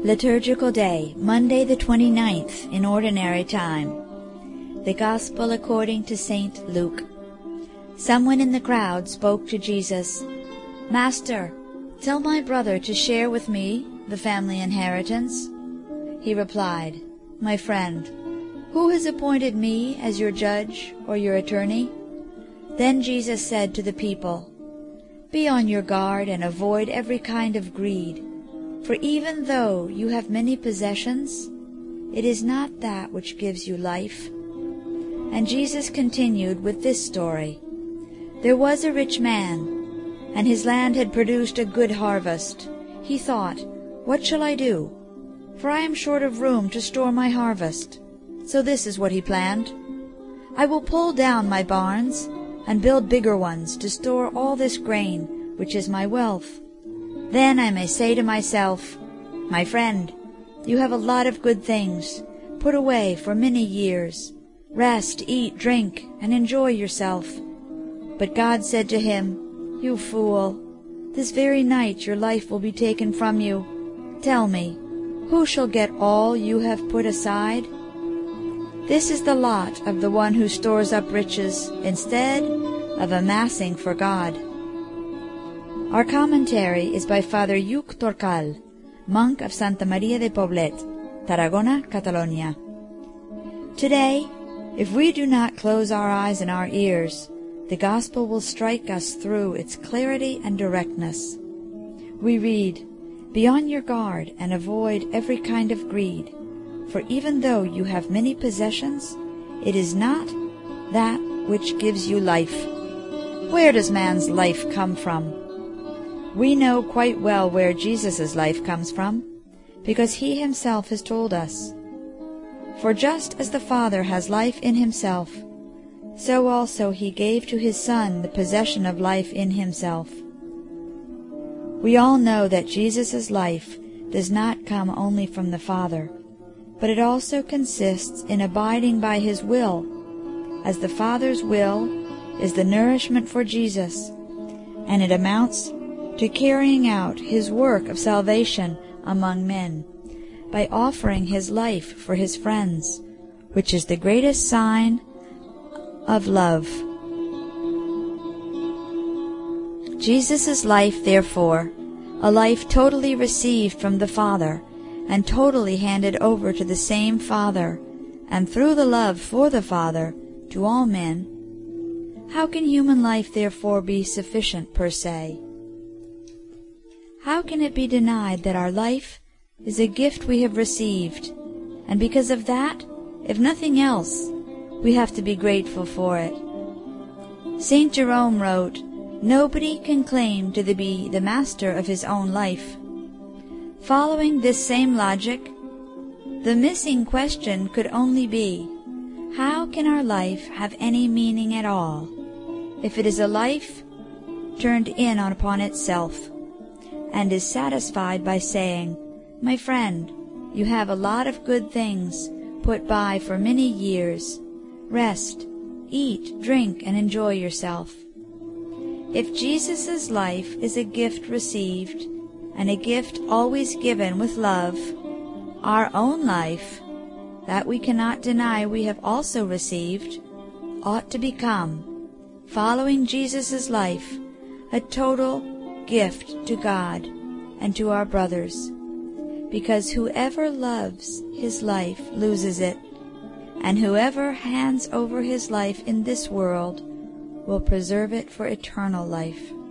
Liturgical Day, Monday the 29th in Ordinary Time. The Gospel according to St. Luke. Someone in the crowd spoke to Jesus, "Master, tell my brother to share with me the family inheritance." He replied, "My friend, who has appointed me as your judge or your attorney?" Then Jesus said to the people, "Be on your guard and avoid every kind of greed. For even though you have many possessions, it is not that which gives you life." And Jesus continued with this story. There was a rich man, and his land had produced a good harvest. He thought, "What shall I do? For I am short of room to store my harvest." So this is what he planned. "I will pull down my barns and build bigger ones to store all this grain, which is my wealth. Then I may say to myself, 'My friend, you have a lot of good things, put away for many years. Rest, eat, drink, and enjoy yourself.' But God said to him, 'You fool, this very night your life will be taken from you. Tell me, who shall get all you have put aside?' This is the lot of the one who stores up riches instead of amassing for God." Our commentary is by Father Lluc Torcal, monk of Santa Maria de Poblet, Tarragona, Catalonia. Today, if we do not close our eyes and our ears, the Gospel will strike us through its clarity and directness. We read, "Be on your guard and avoid every kind of greed, for even though you have many possessions, it is not that which gives you life." Where does man's life come from? We know quite well where Jesus' life comes from, because he himself has told us. "For just as the Father has life in himself, so also he gave to his Son the possession of life in himself." We all know that Jesus' life does not come only from the Father, but it also consists in abiding by his will, as the Father's will is the nourishment for Jesus, and it amounts to carrying out his work of salvation among men by offering his life for his friends, which is the greatest sign of love. Jesus' life, therefore, a life totally received from the Father and totally handed over to the same Father, and through the love for the Father to all men, how can human life therefore be sufficient per se? How can it be denied that our life is a gift we have received, and because of that, if nothing else, we have to be grateful for it? St. Jerome wrote, "Nobody can claim to be the master of his own life." Following this same logic, the missing question could only be, how can our life have any meaning at all, if it is a life turned in upon itself, and is satisfied by saying, "My friend, you have a lot of good things put by for many years. Rest, eat, drink, and enjoy yourself." If Jesus' life is a gift received, and a gift always given with love, our own life, that we cannot deny we have also received, ought to become, following Jesus' life, a total gift to God and to our brothers, because whoever loves his life loses it, and whoever hands over his life in this world will preserve it for eternal life.